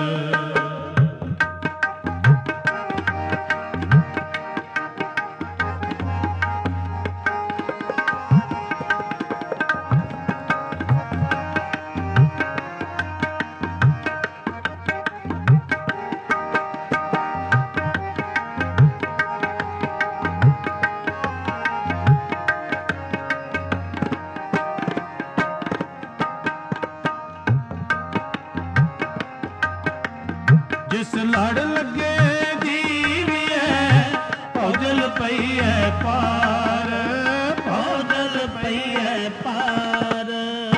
Speaker 1: ਜਿਸ ਲੜ ਲੱਗੇ ਜੀਵੀਐ ਭੌਜਲ ਪਈਐ ਪਾਰ।
Speaker 2: ਭੌਜਲ ਪਈਐ ਪਾਰ।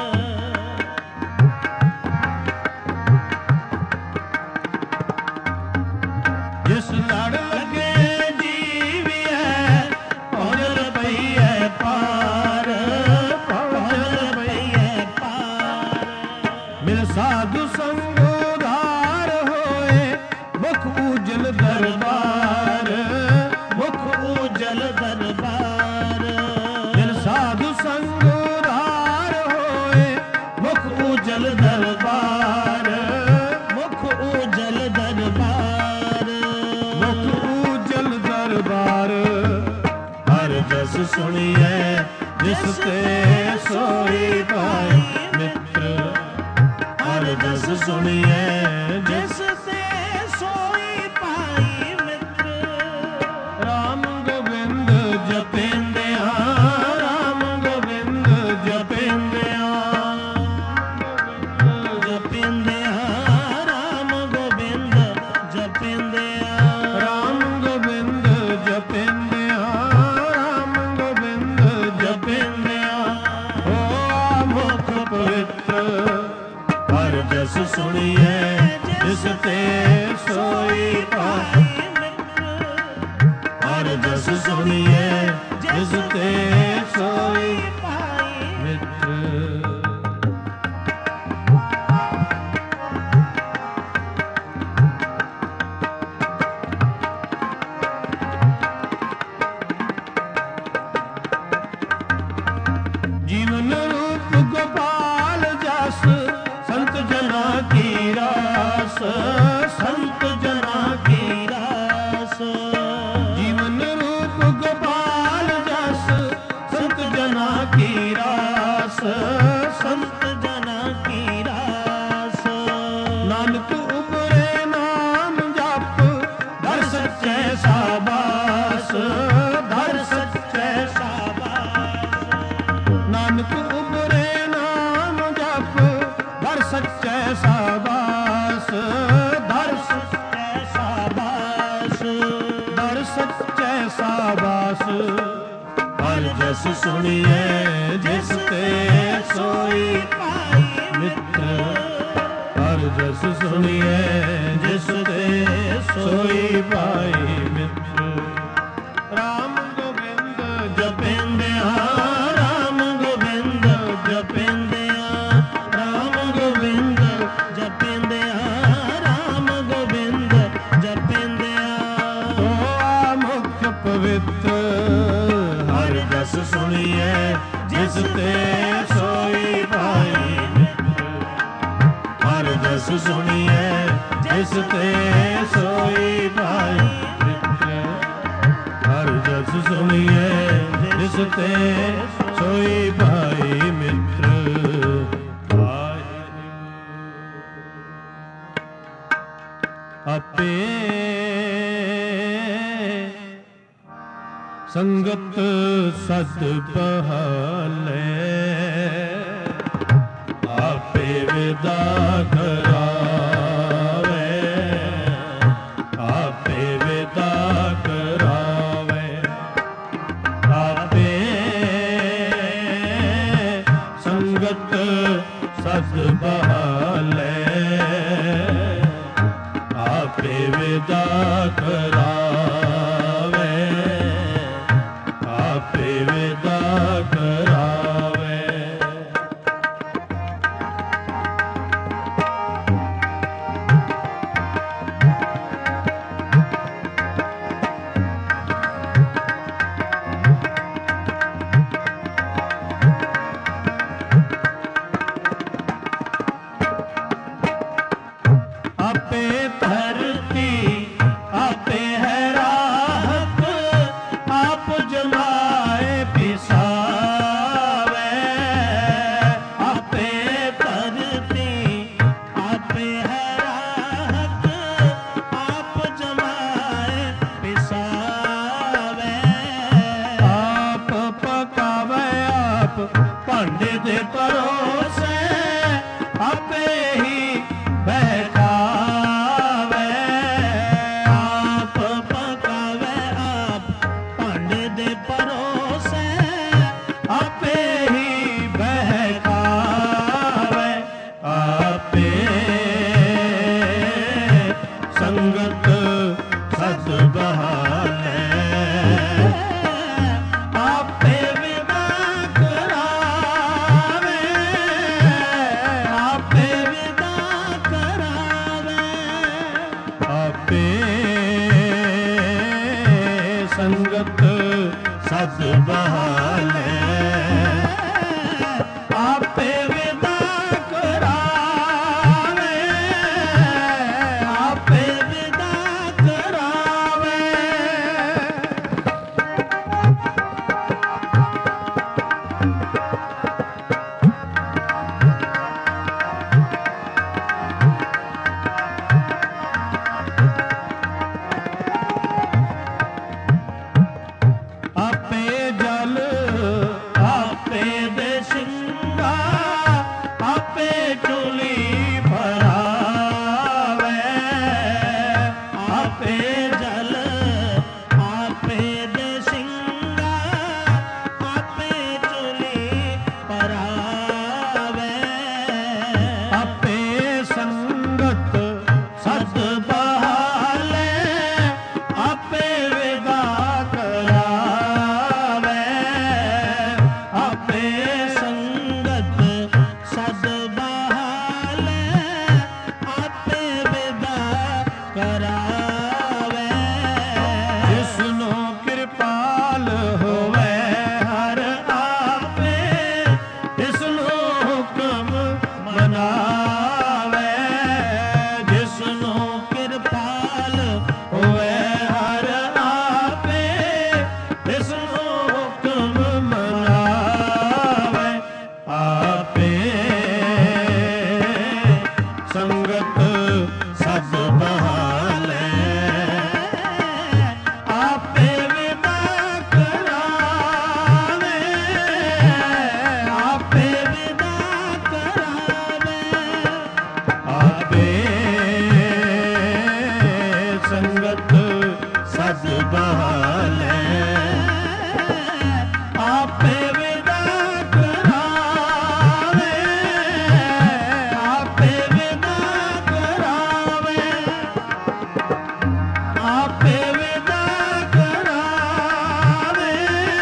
Speaker 1: ਜਿਸ ਲੜ ਲੱਗੇ ਜੀਵੀਐ ਭੌਜਲ ਪਈਐ ਪਾਰ। ਭੌਜਲ
Speaker 2: ਪਈਐ ਪਾਰ।
Speaker 1: ਮਿਲ ਸਾਧੂ ਸੰਗ ਉਧਾਰ ਹੋਏ ਮੁਖ ਊਜਲ ਦਰਬਾਰ।
Speaker 2: ਮੁਖ ਊਜਲ ਦਰਬਾਰ।
Speaker 1: ਜਸ ਸੁਣੀਏ ਜਿਸ ਤੇ ਸੋਈ
Speaker 2: ਪਾਈ
Speaker 1: ਮਿੱਤਰ। ਜੀਵਨ ਰੂਪ ਗੋਪਾਲ ਜਸ ਸੰਤ ਜਨਾ ਕੀ ਰਾਸ,
Speaker 2: ਸੰਤ ਜਨਾ ਕੀ ਰਾਸ।
Speaker 1: ਜੀਵਨ ਰੂਪ ਗੋਪਾਲ ਜਸ ਸੰਤ ਜਨਾ ਕੀ ਰਾਸ,
Speaker 2: ਸੰਤ ਜਨਾ ਕੀ ਰਾਸ।
Speaker 1: ਨਾਨਕ ਉਪਰੇ ਨਾਮ ਜਪ ਦਰ ਸੱਚੇ ਸਾਬਾਸ, ਦਰ ਸੱਚੇ
Speaker 2: ਸਾਬਾਸ।
Speaker 1: ਨਾਨਕ ਉਪਰੇ ਨਾਮ ਜਪ ਦਰ ਸੱਚੇ ਸਾਬਾਸ, ਦਰ
Speaker 2: ਸੱਚੇ ਸਾਬਾਸ।
Speaker 1: ਦਰ ਸੱਚੇ ਸਾਬਾਸ। ਹਰ ਜਸ ਸੁਣੀਏ ਜਿਸ ਤੇ ਸੋਈ
Speaker 2: ਪਾਈ
Speaker 1: ਮਿੱਤਰ, ਹਰ ਜਸ ਸੁਣੀਏ ਜਿਸ ਤੇ ਸੋਈ ਭਾਈ ਮਿੱਤਰ। ਰਾਮ ਗੋਬਿੰਦ
Speaker 2: ਜਪਿੰਦਿਆਂ ਰਾਮ ਗੋਬਿੰਦ ਜਪਿੰਦਿਆਂ ਰਾਮ ਗੋਬਿੰਦ ਜਪਿੰਦਿਆਂ ਰਾਮ ਗੋਬਿੰਦ ਜਪਿੰਦਿਆਂ।
Speaker 1: ਹੋਆ ਮੁਖ ਪਵਿੱਤਰ, ਹਰ ਜਸ ਸੁਣੀਏ ਜਿਸ ਤੇ ਸੋਈ ਭਾਈ ਮਿੱਤਰ, ਹਰ ਜਸ ਸੁਣੀਏ ਜਿਸ ਤੇ ਸੋਈ ਭਾਈ ਮਿੱਤਰ, ਹਰ ਜਸ ਸੁਣੀਏ ਜਿਸ ਤੇ ਸੋਈ ਭਾਈ ਮਿੱਤਰ। ਆਪੇ ਸੰਗਤ ਸਤ ਪਹਾਲੇ, ਆਪੇ ਵਿਦਾ ਕਰਾਵੇ, ਆਪੇ ਵਿਦਾ ਕਰਾਵੇ। ਆਪੇ ਸੰਗਤ ਸਤ ਪਹਾਲੇ, ਆਪੇ ਵਿਦਾ ਕਰਾਵੇ, ਆਪੇ ਵਿਦਾ ਕਰਾਵੇ। ਆਪੇ ਧਰਤੀ ਆਪੇ ਹੈ ਰਾਹਤ, ਆਪ ਜਮਾਏ ਪਿਸਾਵੇ।
Speaker 2: ਆਪੇ ਧਰਤੀ ਆਪੇ ਹੈ ਰਾਹਤ, ਆਪ ਜਮਾਏ ਪਿਸਾਵੇ।
Speaker 1: ਆਪ ਪਕਾਵੇ ਆਪ ਭਾਂਡੇ ਦੇ ਪਰੋਸੇ, ਆਪੇ ਹੀ ਬਹਿਕਾਵੇ।
Speaker 2: ਆਪ ਪਕਾਵੇ ਆਪ ਭਾਂਡੇ ਦੇ ਪਰੋਸੇ,
Speaker 1: ਆਪੇ ਹੀ ਬਹਿਕਾਵੇ। ਆਪੇ ਸੰਗਤ ਸਤ ਬਹਾਲੇ, ਆਪੇ ਵਿਦਾ ਕਰਾਵੇ, ਆਪੇ
Speaker 2: ਵਿਦਾ ਕਰਾਵੇ।
Speaker 1: ਆਪੇ ਸੰਗਤ ਸਤ ਬਹਾਲੇ, ਆਪੇ ਵਿਦਾ ਕਰਾਵੇ, ਆਪੇ
Speaker 2: ਵਿਦਾ ਕਰਾਵੇ।
Speaker 1: ਆਪੇ ਜਲ
Speaker 2: ਆਵੇ,
Speaker 1: ਜਿਸਨੂੰ ਕਿਰਪਾਲ ਹੋਵੇ ਹਰ ਆਪੇ, ਜਿਸਨੂੰ ਹੁਕਮ ਮਨਾਵੇ,
Speaker 2: ਜਿਸਨੂੰ ਕਿਰਪਾਲ
Speaker 1: ਹੋਵੇ ਹਰ ਆਪੇ, ਜਿਸਨੂੰ ਹੁਕਮ ਮਨਾਵੇ, ਆਪੇ ਸੰਗਤ ਸਭ ਬਹਾਲੇ, ਆਪੇ ਵਿਦਾ ਕਰਾਵੇ, ਆਪੇ
Speaker 2: ਵਿਦਾ ਕਰਾਵੇ,
Speaker 1: ਆਪੇ ਸੰਗਤ ਸਭ ਬਹਾਲੇ, ਆਪੇ ਵਿਦਾ ਕਰਾਵੇ, ਆਪੇ ਵਿਦਾ ਕਰਾਵੇ, ਆਪੇ ਵਿਦਾ ਕਰਾਵੇ,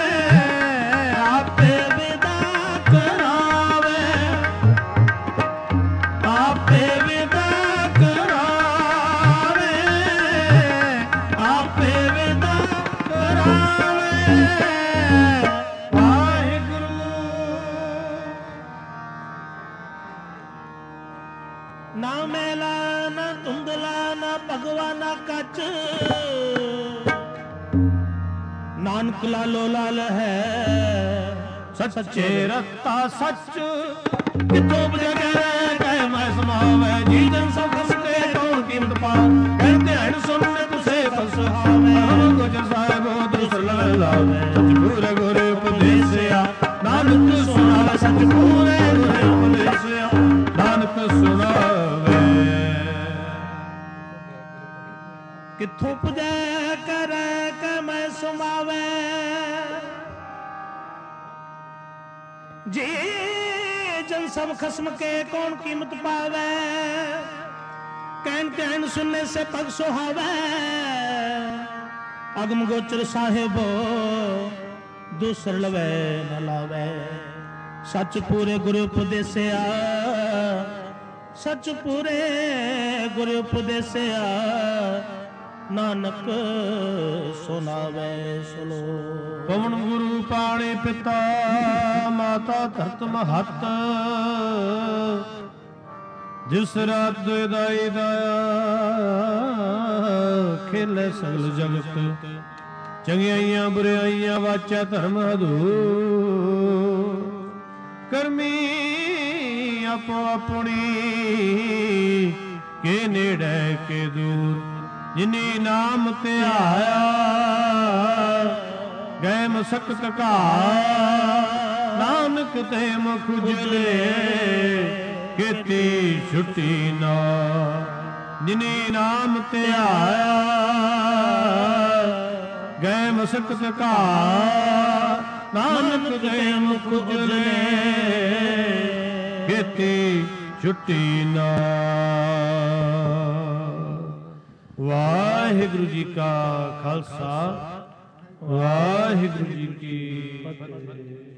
Speaker 1: ਆਪੇ ਵਿਦਾ ਕਰਾਵੇ, ਆਪੇ ਵਿਦਾ ਕਰਾਵੇ, ਆਪੇ ਵਿਦਾ ਕਰਾਵੇ। ਵਾਹਿਗੁਰੂ
Speaker 2: ਨਾ ਮੈਲਾ ਨਾ ਧੁੰਦਲਾ ਨਾ ਭਗਵਾ ਨਾ ਕੱਚ, ਨਾਨਕ ਲਾਲੋ ਲਾਲ ਹੈ
Speaker 1: ਸੱਚੇ ਰਤਾ ਸੱਚ, ਕਿਤੋਂ ਬਜਗੈ ਕਹਿ ਮੈਂ ਸਮਾਵੈ, ਜੀ ਜਨ ਸਭ ਖਸਕੇ ਕੌਣ ਕੀਮਤ ਪਾ, ਕਹਿ ਧਿਆਨ ਸੁਣਨੇ ਤੁਸੇ ਫਸਹਾਵੈ, ਗੁਜਰ ਸਾਹਿਬੋ ਦੂਸਰ ਲਾਵੇ, ਸਚ ਪੂਰੇ ਗੁਰ ਉਪਦੇਸਿਆ, ਨਾਨਕ ਸੁਣਾਵੇ, ਸਚ ਪੂਰੇ ਗੁਰ ਉਪਦੇਸਿਆ, ਨਾਨਕ ਸੁਣਾਵੇ।
Speaker 2: ਕਿੱਥੋਂ ਪੁਜੈ ਕਰੈ ਕੈ ਮੈਂ ਸੁਮਾਵੈ, ਜੀ ਜਨ ਸਭ ਖਸਮ ਕੇ ਕੌਣ ਕੀਮਤ ਪਾਵੈ, ਕਹਿਨ ਧਿਆਨ ਸੁਨਨੇ ਸੇ ਪਗ ਸੁਹਾਵੈ, ਅਗਮ ਗੋਚਰ ਸਾਹਿਬੋ ਦੂਸਰ ਲਵੈ ਨ ਲਾਵੈ, ਸੱਚ ਪੂਰੇ ਗੁਰੂ ਉਪਦੇਸਿਆ, ਸੱਚ ਪੂਰੇ ਗੁਰੂ ਉਪਦੇਸਿਆ, ਨਾਨਕ ਸੁਨਾਵੇ ਸੁਲੋ।
Speaker 1: ਪਵਨ ਗੁਰੂ ਪਾਣੇ ਪਿਤਾ, ਮਾਤਾ ਧਰਤ ਮਹੱਤ, ਜਿਸ ਰਾਤ ਦਾਈ ਦਾਇਆ, ਖੇਲੇ ਸਗਲ ਜਗਤ, ਚੰਗਿਆਈਆਂ ਬੁਰਾਈਆਂ ਵਾਚਾ ਧਰਮ ਹਦੂਰ, ਕਰਮੀ ਆਪੋ ਆਪਣੀ ਕੇ ਨੇੜੇ ਕੇ ਦੂਰ, ਜਿਨੀ ਨਾਮ ਧਿਆਇਆ ਗਏ ਮਸਕਤ ਘਾ, ਨਾਨਕ ਤੇ ਮੁਖ ਉਜਲੇ ਕੀਤੀ ਛੁੱਟੀ ਨਾ, ਜਿਨੀ ਨਾਮ ਧਿਆਇਆ ਗਏ ਮਸਕਤ ਘਾ, ਨਾਨਕ ਤੇ ਮੁਖ ਉਜਲੇ ਕੀਤੀ ਛੁੱਟੀ ਨਾ। ਵਾਹਿਗੁਰੂ ਜੀ ਕਾ ਖਾਲਸਾ, ਵਾਹਿਗੁਰੂ ਜੀ ਕੀ ਫਤਿਹ।